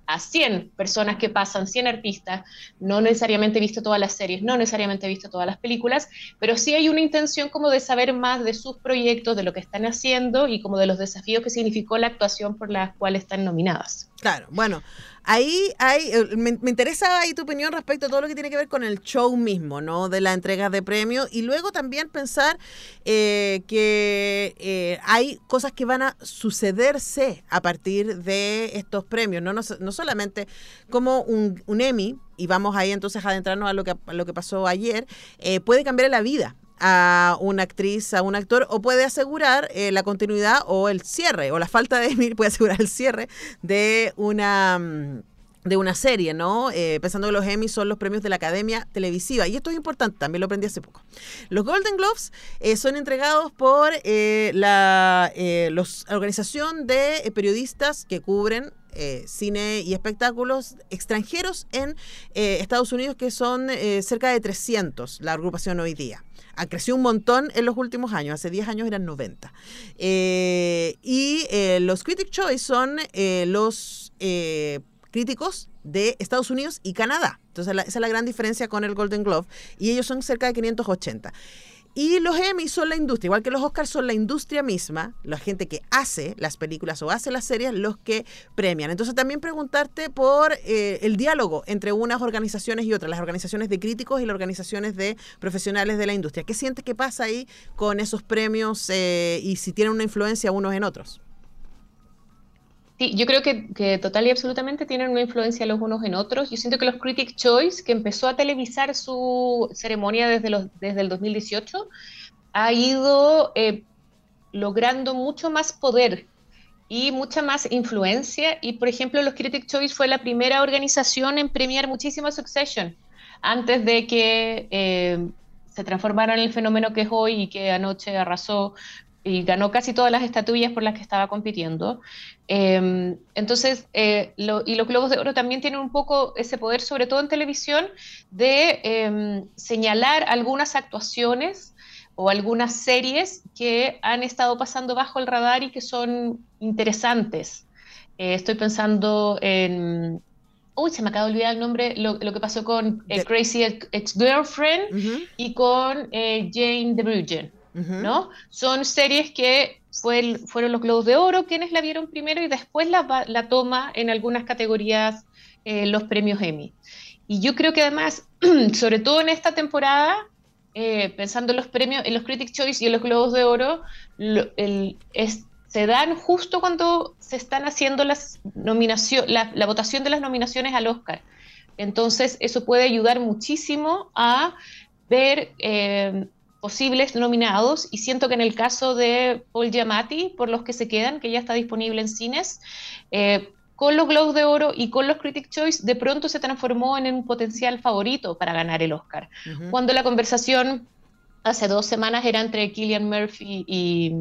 a cien personas que pasan, cien artistas, no necesariamente he visto todas las series, no necesariamente he visto todas las películas, pero sí hay una intención como de saber más de sus proyectos, de lo que están haciendo y como de los desafíos que significó la actuación por las cuales están nominadas.
Claro, bueno, ahí hay, me, me interesa ahí tu opinión respecto a todo lo que tiene que ver con el show mismo, ¿no? De la entrega de premios y luego también pensar eh, que eh, hay cosas que van a sucederse a partir de estos premios, no, no, no solamente como un, un Emmy, y vamos ahí entonces a adentrarnos a lo que, a lo que pasó ayer, eh, puede cambiar la vida a una actriz, a un actor, o puede asegurar eh, la continuidad o el cierre, o la falta de Emmy puede asegurar el cierre de una de una serie, ¿no? Eh, pensando que los Emmy son los premios de la Academia Televisiva, y esto es importante, también lo aprendí hace poco. Los Golden Globes eh, son entregados por eh, la eh, los, la organización de eh, periodistas que cubren Eh, cine y espectáculos extranjeros en eh, Estados Unidos, que son eh, cerca de trescientos, la agrupación hoy día. Ha crecido un montón en los últimos años, hace diez años eran noventa. Eh, y eh, los Critics' Choice son eh, los eh, críticos de Estados Unidos y Canadá. Entonces la, esa es la gran diferencia con el Golden Globe, y ellos son cerca de quinientos ochenta. Y los Emmy son la industria, igual que los Oscars son la industria misma, la gente que hace las películas o hace las series, los que premian. Entonces también preguntarte por eh, el diálogo entre unas organizaciones y otras, las organizaciones de críticos y las organizaciones de profesionales de la industria. ¿Qué sientes que pasa ahí con esos premios eh, y si tienen una influencia unos en otros?
Sí, yo creo que, que total y absolutamente tienen una influencia los unos en otros. Yo siento que los Critics' Choice, que empezó a televisar su ceremonia desde, los, desde el dos mil dieciocho, ha ido eh, logrando mucho más poder y mucha más influencia. Y, por ejemplo, los Critics' Choice fue la primera organización en premiar muchísimo Succession, antes de que eh, se transformara en el fenómeno que es hoy y que anoche arrasó y ganó casi todas las estatuillas por las que estaba compitiendo. Eh, entonces, eh, lo, y los Globos de Oro también tienen un poco ese poder, sobre todo en televisión, de eh, señalar algunas actuaciones o algunas series que han estado pasando bajo el radar y que son interesantes. Eh, estoy pensando en... Uy, se me acaba de olvidar el nombre, lo, lo que pasó con eh, Crazy Ex-Girlfriend uh-huh. y con eh, Jane the Virgin. Uh-huh. ¿No? Son series que fue, fueron los Globos de Oro quienes la vieron primero y después la, la toma en algunas categorías eh, los premios Emmy. Y yo creo que además, sobre todo en esta temporada, eh, pensando en los premios, en los Critics' Choice y en los Globos de Oro, lo, el, es, se dan justo cuando se están haciendo las nominaciones, la, la votación de las nominaciones al Oscar. Entonces eso puede ayudar muchísimo a ver eh, posibles nominados, y siento que en el caso de Paul Giamatti, por los que se quedan, que ya está disponible en cines, eh, con los Globos de Oro y con los Critics' Choice, de pronto se transformó en un potencial favorito para ganar el Oscar. Uh-huh. Cuando la conversación hace dos semanas era entre Cillian Murphy y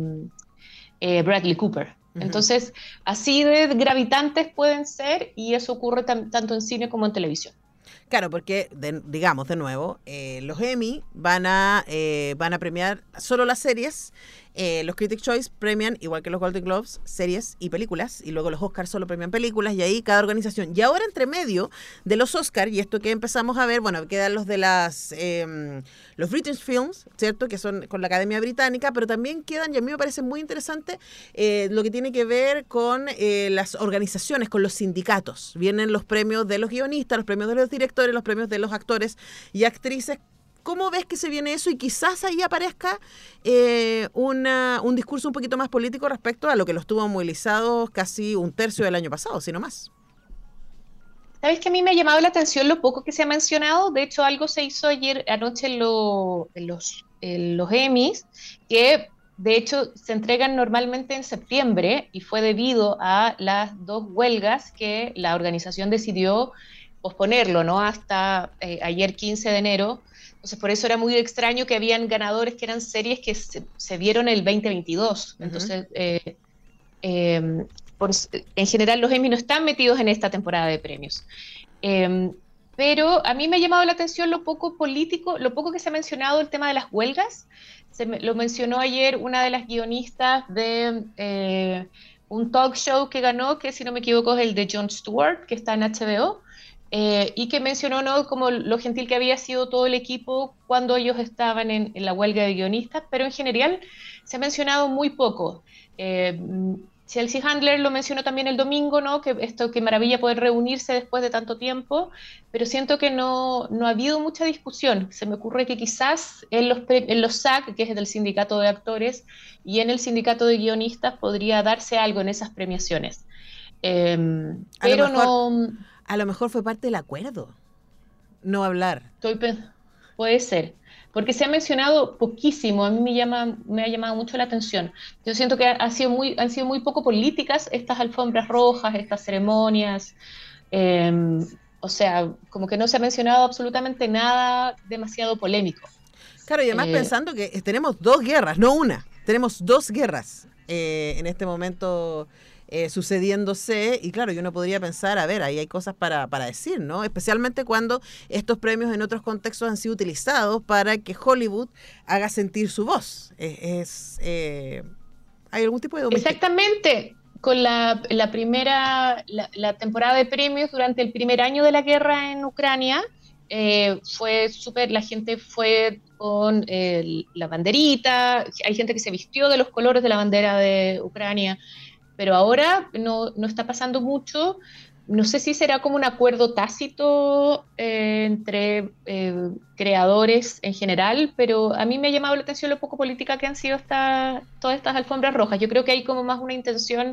eh, Bradley Cooper. Uh-huh. Entonces, así de gravitantes pueden ser, y eso ocurre tam- tanto en cine como en televisión.
Claro, porque, de, digamos, de nuevo, eh, los Emmy van a, eh, van a premiar solo las series, eh, los Critics' Choice premian, igual que los Golden Globes, series y películas, y luego los Oscars solo premian películas, y ahí cada organización. Y ahora, entre medio de los Oscars, y esto que empezamos a ver, bueno, quedan los de las eh, los British Films, ¿cierto?, que son con la Academia Británica, pero también quedan, y a mí me parece muy interesante, eh, lo que tiene que ver con eh, las organizaciones, con los sindicatos. Vienen los premios de los guionistas, los premios de los directores, los premios de los actores y actrices. ¿Cómo ves que se viene eso? Y quizás ahí aparezca eh, una, un discurso un poquito más político respecto a lo que los tuvo movilizados casi un tercio del año pasado, si no más.
¿Sabes que a mí me ha llamado la atención lo poco que se ha mencionado? De hecho, algo se hizo ayer anoche en, lo, en, los, en los Emmys, que de hecho se entregan normalmente en septiembre, y fue debido a las dos huelgas que la organización decidió posponerlo, ¿no? Hasta eh, ayer quince de enero. Entonces, por eso era muy extraño que habían ganadores que eran series que se, se vieron el veinte veintidós. Uh-huh. Entonces, eh, eh, por, en general los Emmy no están metidos en esta temporada de premios. Eh, pero a mí me ha llamado la atención lo poco político, lo poco que se ha mencionado el tema de las huelgas. Se me, lo mencionó ayer una de las guionistas de eh, un talk show que ganó, que si no me equivoco es el de Jon Stewart, que está en H B O, eh, y que mencionó, ¿no?, como lo gentil que había sido todo el equipo cuando ellos estaban en, en la huelga de guionistas, pero en general se ha mencionado muy poco. Eh, Chelsea Handler lo mencionó también el domingo, ¿no?, que esto, qué maravilla poder reunirse después de tanto tiempo, pero siento que no, no ha habido mucha discusión. Se me ocurre que quizás en los, pre, en los S A C, que es del sindicato de actores, y en el sindicato de guionistas podría darse algo en esas premiaciones. Eh,
A
pero
lo mejor,
no...
A lo mejor fue parte del acuerdo, no hablar.
Estoy, puede ser. Porque se ha mencionado poquísimo, a mí me llama, me ha llamado mucho la atención. Yo siento que ha sido muy, han sido muy poco políticas estas alfombras rojas, estas ceremonias, eh, o sea, como que no se ha mencionado absolutamente nada demasiado polémico.
Claro, y además
Eh,
pensando que tenemos dos guerras, no una, tenemos dos guerras eh, en este momento eh, sucediéndose, y claro, yo no podría pensar, a ver, ahí hay cosas para, para decir, ¿no? Especialmente cuando estos premios en otros contextos han sido utilizados para que Hollywood haga sentir su voz. Es, es eh, ¿hay algún tipo de domestic-
Exactamente. Con la, la primera, la, la temporada de premios durante el primer año de la guerra en Ucrania, eh, fue súper, la gente fue con eh, la banderita, hay gente que se vistió de los colores de la bandera de Ucrania, pero ahora no, no está pasando mucho. No sé si será como un acuerdo tácito eh, entre eh, creadores en general, pero a mí me ha llamado la atención lo poco política que han sido esta, todas estas alfombras rojas. Yo creo que hay como más una intención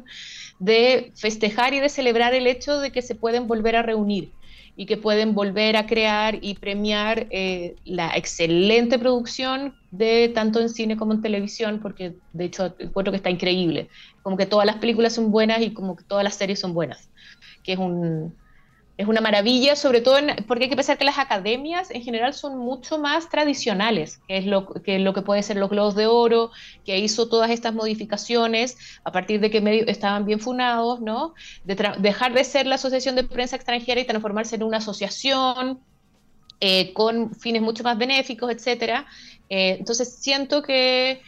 de festejar y de celebrar el hecho de que se pueden volver a reunir y que pueden volver a crear y premiar eh, la excelente producción de tanto en cine como en televisión, porque de hecho encuentro que está increíble. Como que todas las películas son buenas y como que todas las series son buenas, que es un es una maravilla, sobre todo en, porque hay que pensar que las academias en general son mucho más tradicionales, que es lo que, lo que puede ser los Globos de Oro, que hizo todas estas modificaciones a partir de que medio, estaban bien funados, ¿no? De dejar de ser la Asociación de Prensa Extranjera y transformarse en una asociación eh, con fines mucho más benéficos, etcétera. Eh, entonces siento que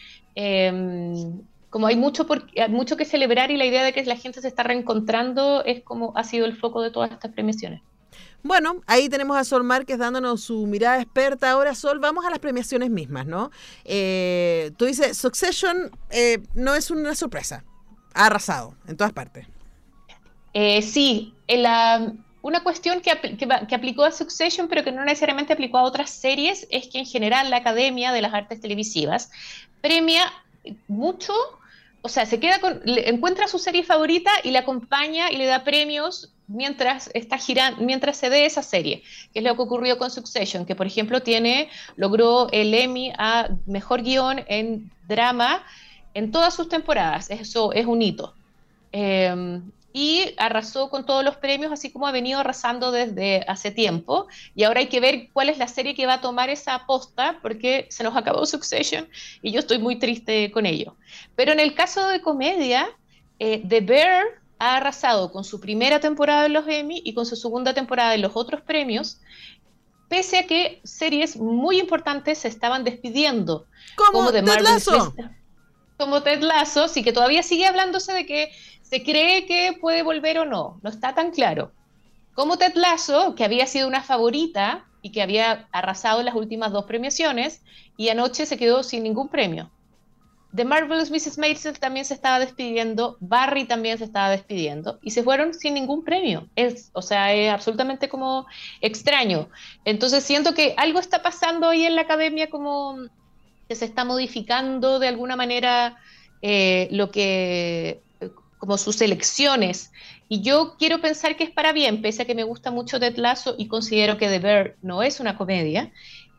eh, como hay mucho, por, hay mucho que celebrar y la idea de que la gente se está reencontrando es como ha sido el foco de todas estas premiaciones.
Bueno, ahí tenemos a Sol Márquez dándonos su mirada experta. Ahora, Sol, vamos a las premiaciones mismas, ¿no? Eh, tú dices, Succession eh, no es una sorpresa. Ha arrasado en todas partes.
Eh, sí, en la, una cuestión que, que, que aplicó a Succession, pero que no necesariamente aplicó a otras series, es que en general la Academia de las Artes Televisivas premia mucho, o sea, se queda con, le, encuentra su serie favorita y la acompaña y le da premios mientras está girando, mientras se ve esa serie, que es lo que ocurrió con Succession, que por ejemplo tiene, logró el Emmy a mejor guión en drama en todas sus temporadas. Eso es un hito. Eh, y arrasó con todos los premios, así como ha venido arrasando desde hace tiempo, y ahora hay que ver cuál es la serie que va a tomar esa aposta, porque se nos acabó Succession y yo estoy muy triste con ello. Pero en el caso de comedia, eh, The Bear ha arrasado con su primera temporada en los Emmy y con su segunda temporada en los otros premios, pese a que series muy importantes se estaban despidiendo,
como,
como The
Ted Lasso.
Como Ted Lasso, sí, que todavía sigue hablándose de que se cree que puede volver o no, no está tan claro. Como Ted Lasso, que había sido una favorita y que había arrasado en las últimas dos premiaciones, y anoche se quedó sin ningún premio. The Marvelous missus Maisel también se estaba despidiendo, Barry también se estaba despidiendo, y se fueron sin ningún premio. Es, o sea, es absolutamente como extraño. Entonces siento que algo está pasando ahí en la academia, como que se está modificando de alguna manera eh, lo que... como sus elecciones, y yo quiero pensar que es para bien, pese a que me gusta mucho Ted Lasso y considero que The Bear no es una comedia,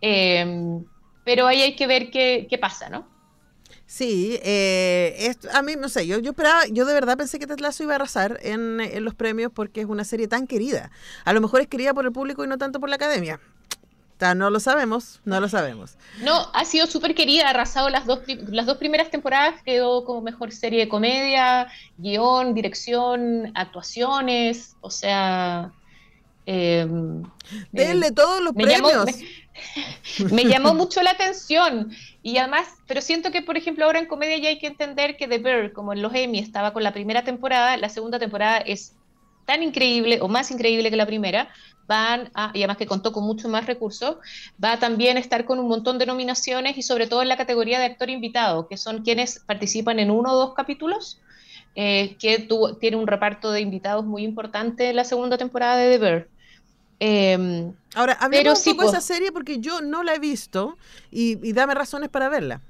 eh, pero ahí hay que ver qué, qué pasa, ¿no?
Sí, eh, es, a mí, no sé, yo, yo esperaba, yo de verdad pensé que Ted Lasso iba a arrasar en, en los premios porque es una serie tan querida. A lo mejor es querida por el público y no tanto por la academia. O sea, no lo sabemos, no lo sabemos.
No, ha sido súper querida, ha arrasado las dos, las dos primeras temporadas, quedó como mejor serie de comedia, guión, dirección, actuaciones, o sea... Eh,
Denle
eh,
todos los
me
premios.
llamó, me, Me llamó mucho la atención y además, pero siento que por ejemplo ahora en comedia ya hay que entender que The Bear, como en los Emmy estaba con la primera temporada, la segunda temporada es tan increíble o más increíble que la primera, van a, y además que contó con mucho más recursos, va a también estar con un montón de nominaciones y sobre todo en la categoría de actor invitado, que son quienes participan en uno o dos capítulos, eh, que tuvo, tiene un reparto de invitados muy importante en la segunda temporada de The Bear. Eh,
Ahora, hablemos
pero
un
sí,
poco de
po.
esa serie porque yo no la he visto y, y dame razones para verla.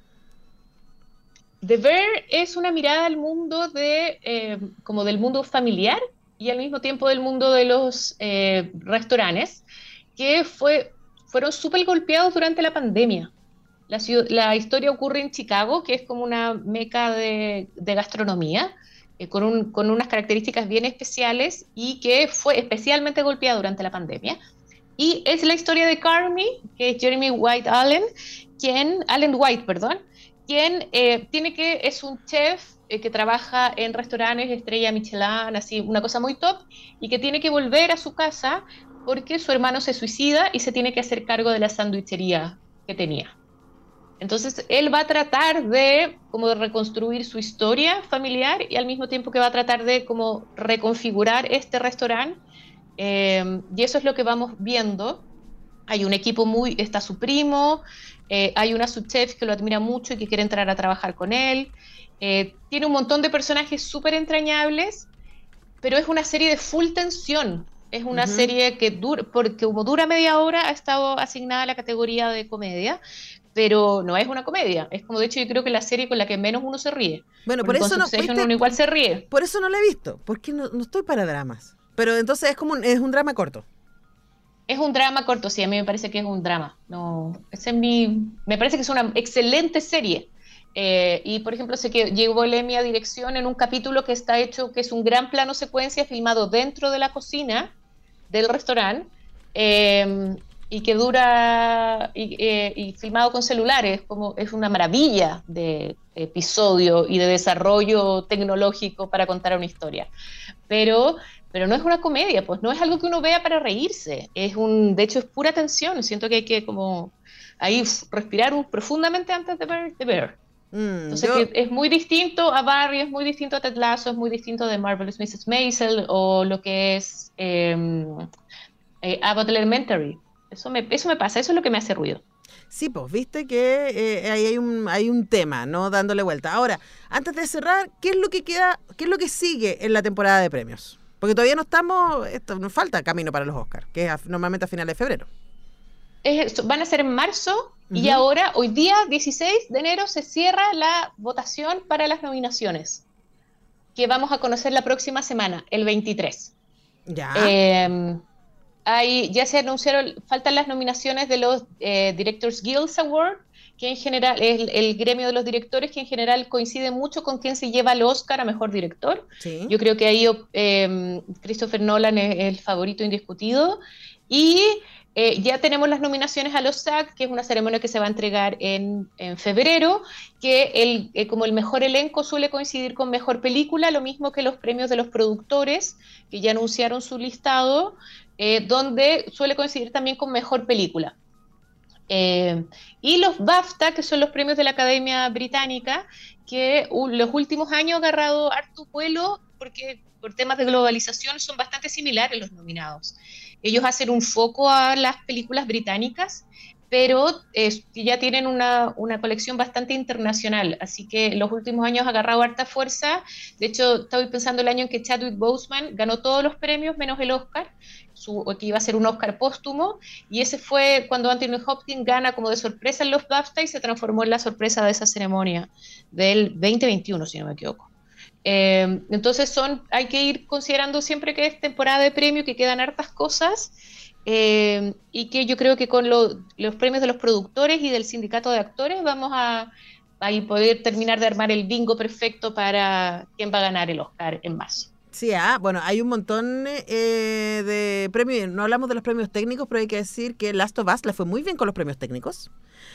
The Bear es una mirada al mundo de, eh, como del mundo familiar y al mismo tiempo del mundo de los eh, restaurantes, que fue, fueron súper golpeados durante la pandemia. La, ciudad, la historia ocurre en Chicago, que es como una meca de, de gastronomía, eh, con, un, con unas características bien especiales y que fue especialmente golpeada durante la pandemia. Y es la historia de Carmy, que es Jeremy White Allen, quien, Allen White, perdón, quien eh, tiene que, es un chef eh, que trabaja en restaurantes, estrella Michelin, así, una cosa muy top, y que tiene que volver a su casa porque su hermano se suicida y se tiene que hacer cargo de la sandwichería que tenía. Entonces, él va a tratar de, como de reconstruir su historia familiar y al mismo tiempo que va a tratar de como reconfigurar este restaurante, eh, y eso es lo que vamos viendo. Hay un equipo muy, está su primo, eh, hay una subchef que lo admira mucho y que quiere entrar a trabajar con él. Eh, tiene un montón de personajes súper entrañables, pero es una serie de full tensión. Es una uh-huh. serie que dura, porque como dura media hora, ha estado asignada a la categoría de comedia, pero no es una comedia. Es como, de hecho, yo creo que la serie con la que menos uno se ríe.
Bueno, por eso no, ¿viste?
Uno igual se ríe.
Por eso no la he visto, porque no, no estoy para dramas. Pero entonces es como un, es un drama corto.
Es un drama corto, sí, a mí me parece que es un drama. No, ese es mi, me parece que es una excelente serie. Eh, y, por ejemplo, sé que llegó el Emmy a dirección en un capítulo que está hecho, que es un gran plano secuencia filmado dentro de la cocina del restaurante, eh, y que dura, y, eh, y filmado con celulares, como es una maravilla de episodio y de desarrollo tecnológico para contar una historia. Pero... Pero no es una comedia, pues no es algo que uno vea para reírse. Es un, de hecho, es pura tensión. Siento que hay que como ahí respirar un, profundamente antes de ver The Bear. Mm, Entonces yo... que es muy distinto a Barry, es muy distinto a Ted Lasso, es muy distinto de Marvelous missus Maisel o lo que es eh, eh, Abbott Elementary. Eso me, eso me pasa, eso es lo que me hace ruido.
Sí, pues, viste que eh, ahí hay un, hay un tema, ¿no? Dándole vuelta. Ahora, antes de cerrar, ¿qué es lo que queda, qué es lo que sigue en la temporada de premios? Porque todavía no estamos, esto, nos falta camino para los Oscars, que es a, normalmente a finales de febrero.
Es, van a ser en marzo, uh-huh. y ahora, hoy día, dieciséis de enero, se cierra la votación para las nominaciones, que vamos a conocer la próxima semana, el veintitrés.
Ya.
Eh, hay, ya se anunciaron, faltan las nominaciones de los eh, Directors Guild Award, que en general es el, el gremio de los directores, que en general coincide mucho con quien se lleva el Oscar a Mejor Director.
Sí.
Yo creo que ahí eh, Christopher Nolan es el favorito indiscutido. Y eh, ya tenemos las nominaciones a los S A G, que es una ceremonia que se va a entregar en, en febrero, que el, eh, como el mejor elenco suele coincidir con mejor película, lo mismo que los premios de los productores, que ya anunciaron su listado, eh, donde suele coincidir también con mejor película. Eh, y los BAFTA, que son los premios de la Academia Británica, que uh, los últimos años han agarrado harto vuelo porque por temas de globalización son bastante similares los nominados. Ellos hacen un foco a las películas británicas, pero eh, ya tienen una, una colección bastante internacional, así que los últimos años ha agarrado harta fuerza. De hecho, estoy pensando el año en que Chadwick Boseman ganó todos los premios menos el Oscar, su, que iba a ser un Oscar póstumo, y ese fue cuando Anthony Hopkins gana como de sorpresa en los BAFTA y se transformó en la sorpresa de esa ceremonia del veinte veintiuno, si no me equivoco. Eh, entonces son, hay que ir considerando siempre que es temporada de premio, que quedan hartas cosas, eh, y que yo creo que con lo, los premios de los productores y del sindicato de actores vamos a, a poder terminar de armar el bingo perfecto para quién va a ganar el Oscar en marzo.
Sí, ah, bueno, hay un montón eh, de premios, no hablamos de los premios técnicos, pero hay que decir que Last of Us le fue muy bien con los premios técnicos.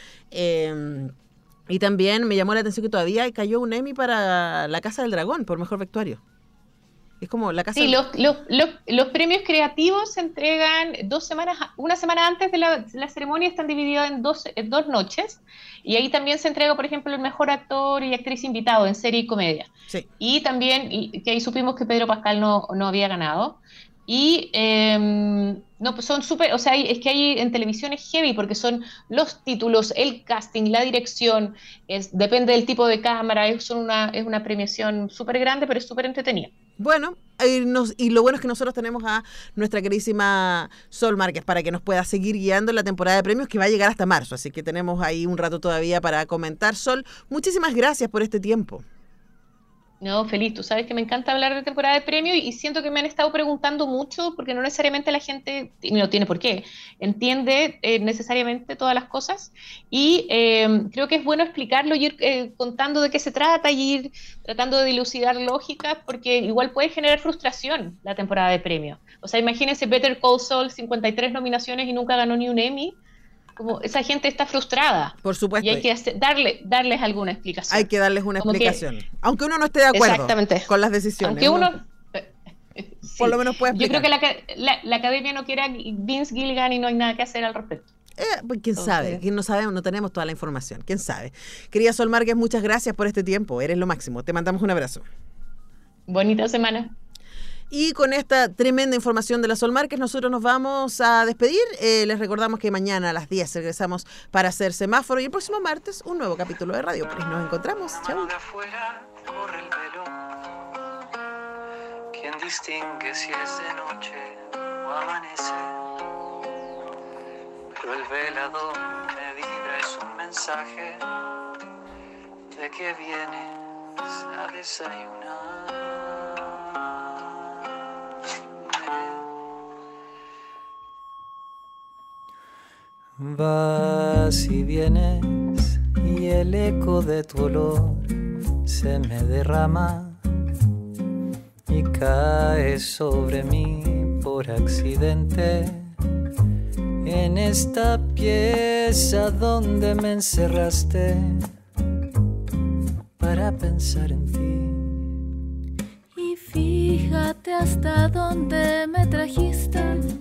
Eh, y también me llamó la atención que todavía cayó un Emmy para La Casa del Dragón por mejor vestuario. Es como la casa...
Sí, los, los, los, los premios creativos se entregan dos semanas, una semana antes de la, la ceremonia, están divididos en dos, en dos noches, y ahí también se entrega, por ejemplo, el mejor actor y actriz invitado en serie y comedia.
Sí.
Y también, y, que ahí supimos que Pedro Pascal no, no había ganado. Y eh, no, pues son súper, o sea, hay, es que hay en televisión es heavy porque son los títulos, el casting, la dirección, es, depende del tipo de cámara, es una, es una premiación súper grande, pero es súper entretenida.
Bueno, y, nos, y lo bueno es que nosotros tenemos a nuestra queridísima Sol Márquez para que nos pueda seguir guiando en la temporada de premios que va a llegar hasta marzo, así que tenemos ahí un rato todavía para comentar. Sol, muchísimas gracias por este tiempo.
No, feliz, tú sabes que me encanta hablar de temporada de premios y siento que me han estado preguntando mucho porque no necesariamente la gente, no tiene por qué, entiende eh, necesariamente todas las cosas y eh, creo que es bueno explicarlo y ir eh, contando de qué se trata y ir tratando de dilucidar lógicas porque igual puede generar frustración la temporada de premios. O sea, imagínense Better Call Saul, cincuenta y tres nominaciones y nunca ganó ni un Emmy. Como esa gente está frustrada.
Por supuesto.
Y hay que hacer, darle, darles alguna explicación.
Hay que darles una
Como
explicación.
Que,
aunque uno no esté de acuerdo
exactamente.
con las decisiones.
Aunque uno...
¿no?
Sí.
Por lo menos puede explicar.
Yo creo que la, la, la academia no quiere a Vince Gilligan y no hay nada que hacer al respecto.
Eh, pues quién
Entonces,
sabe, quién no sabemos, no tenemos toda la información. Quién sabe. Querida Sol Márquez, muchas gracias por este tiempo. Eres lo máximo. Te mandamos un abrazo.
Bonita semana.
Y con esta tremenda información de la Sol Márquez, nosotros nos vamos a despedir. Eh, les recordamos que mañana a las diez regresamos para hacer semáforo y el próximo martes un nuevo capítulo de Radiopolis. Nos encontramos. Chao.
De afuera corre el velo. ¿Quién distingue si es de noche o amanece? Pero el velador me vibra, es un mensaje de que vienes a desayunar. Vas y vienes y el eco de tu olor se me derrama y cae sobre mí por accidente en esta pieza donde me encerraste para pensar en ti.
Y fíjate hasta dónde me trajiste.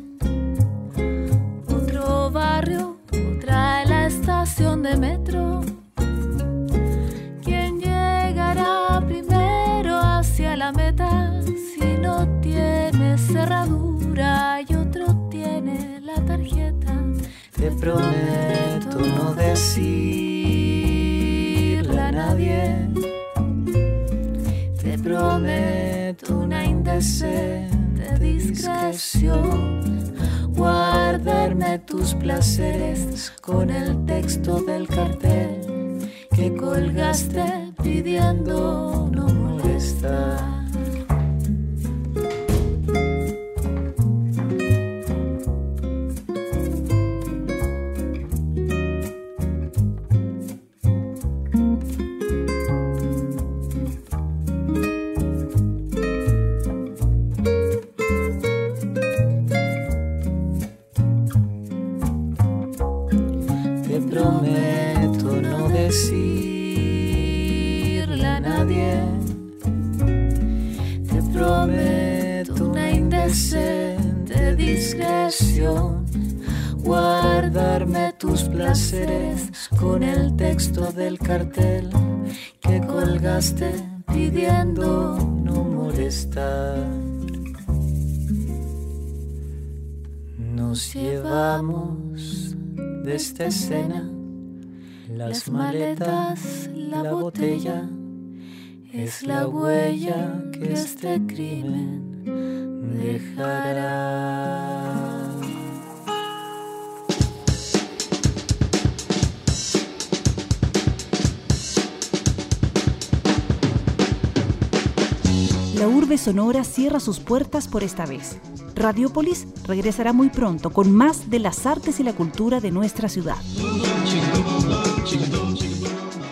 Otro barrio, otra la estación de metro. ¿Quién llegará primero hacia la meta? Si no tiene cerradura y otro tiene la tarjeta.
Te prometo no decirle a nadie. Te prometo una indecente discreción. Guardarme tus placeres con el texto del cartel que colgaste pidiendo no molestar. Prometo no decirle a nadie. Te prometo una indecente discreción. Guardarme tus placeres con el texto del cartel que colgaste pidiendo no molestar. Nos llevamos de esta escena las maletas, la botella, es la huella que este crimen dejará.
La urbe sonora cierra sus puertas por esta vez. Radiopolis regresará muy pronto con más de las artes y la cultura de nuestra ciudad.